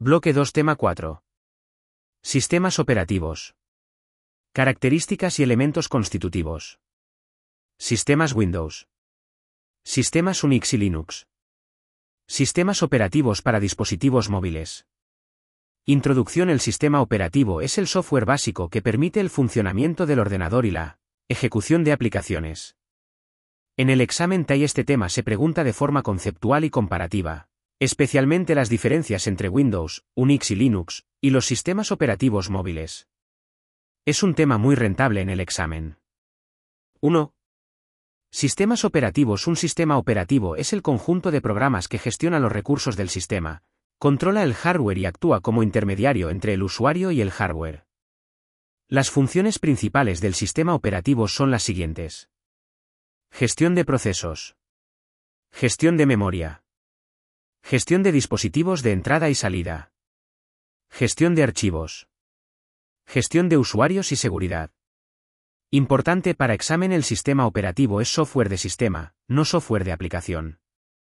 Bloque 2 Tema 4. Sistemas operativos. Características y elementos constitutivos. Sistemas Windows. Sistemas Unix y Linux. Sistemas operativos para dispositivos móviles. Introducción. El sistema operativo es el software básico que permite el funcionamiento del ordenador y la ejecución de aplicaciones. En el examen TAI este tema se pregunta de forma conceptual y comparativa, especialmente las diferencias entre Windows, Unix y Linux, y los sistemas operativos móviles. Es un tema muy rentable en el examen. 1. Sistemas operativos. Un sistema operativo es el conjunto de programas que gestiona los recursos del sistema, controla el hardware y actúa como intermediario entre el usuario y el hardware. Las funciones principales del sistema operativo son las siguientes: gestión de procesos, gestión de memoria, gestión de dispositivos de entrada y salida, gestión de archivos, gestión de usuarios y seguridad. Importante para examen: el sistema operativo es software de sistema, no software de aplicación.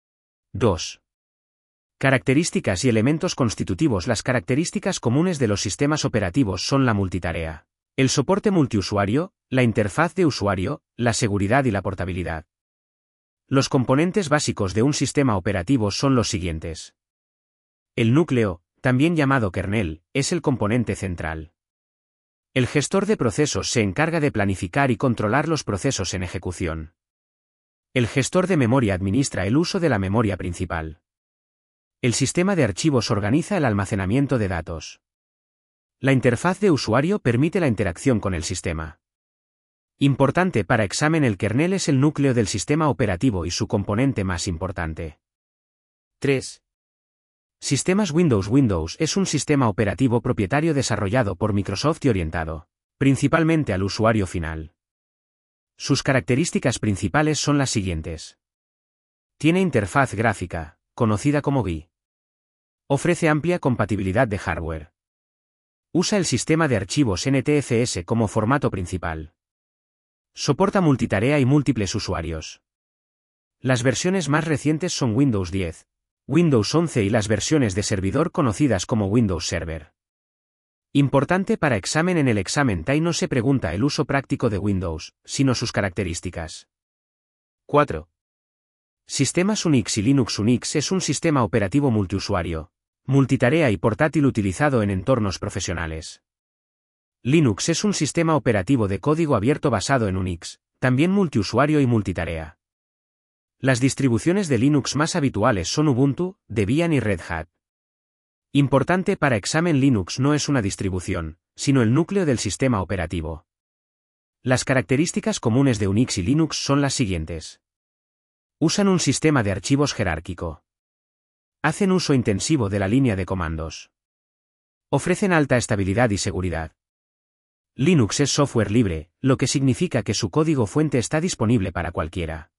2. Características y elementos constitutivos. Las características comunes de los sistemas operativos son la multitarea, el soporte multiusuario, la interfaz de usuario, la seguridad y la portabilidad. Los componentes básicos de un sistema operativo son los siguientes. El núcleo, también llamado kernel, es el componente central. El gestor de procesos se encarga de planificar y controlar los procesos en ejecución. El gestor de memoria administra el uso de la memoria principal. El sistema de archivos organiza el almacenamiento de datos. La interfaz de usuario permite la interacción con el sistema. Importante para examen: el kernel es el núcleo del sistema operativo y su componente más importante. 3. Sistemas Windows. Windows es un sistema operativo propietario desarrollado por Microsoft y orientado principalmente al usuario final. Sus características principales son las siguientes. Tiene interfaz gráfica, conocida como GUI. Ofrece amplia compatibilidad de hardware. Usa el sistema de archivos NTFS como formato principal. Soporta multitarea y múltiples usuarios. Las versiones más recientes son Windows 10, Windows 11 y las versiones de servidor conocidas como Windows Server. Importante para examen: en el examen TAI no se pregunta el uso práctico de Windows, sino sus características. 4. Sistemas Unix y Linux. Unix es un sistema operativo multiusuario, multitarea y portátil utilizado en entornos profesionales. Linux es un sistema operativo de código abierto basado en Unix, también multiusuario y multitarea. Las distribuciones de Linux más habituales son Ubuntu, Debian y Red Hat. Importante para examen: Linux no es una distribución, sino el núcleo del sistema operativo. Las características comunes de Unix y Linux son las siguientes. Usan un sistema de archivos jerárquico. Hacen uso intensivo de la línea de comandos. Ofrecen alta estabilidad y seguridad. Linux es software libre, lo que significa que su código fuente está disponible para cualquiera.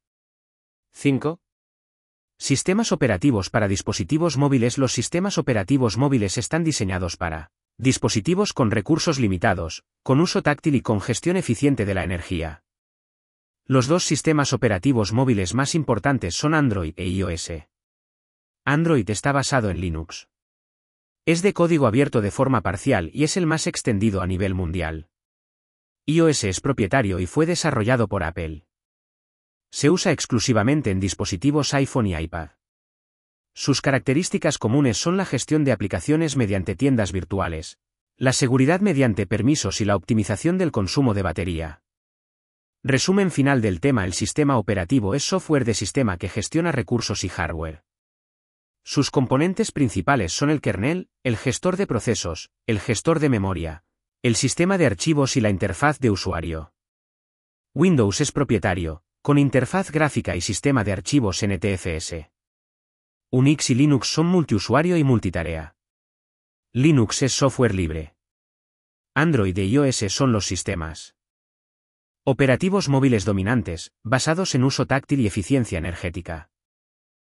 5. Sistemas operativos para dispositivos móviles. Los sistemas operativos móviles están diseñados para dispositivos con recursos limitados, con uso táctil y con gestión eficiente de la energía. Los dos sistemas operativos móviles más importantes son Android e iOS. Android está basado en Linux. Es de código abierto de forma parcial y es el más extendido a nivel mundial. iOS es propietario y fue desarrollado por Apple. Se usa exclusivamente en dispositivos iPhone y iPad. Sus características comunes son la gestión de aplicaciones mediante tiendas virtuales, la seguridad mediante permisos y la optimización del consumo de batería. Resumen final del tema: el sistema operativo es software de sistema que gestiona recursos y hardware. Sus componentes principales son el kernel, el gestor de procesos, el gestor de memoria, el sistema de archivos y la interfaz de usuario. Windows es propietario, con interfaz gráfica y sistema de archivos NTFS. Unix y Linux son multiusuario y multitarea. Linux es software libre. Android e iOS son los sistemas operativos móviles dominantes, basados en uso táctil y eficiencia energética.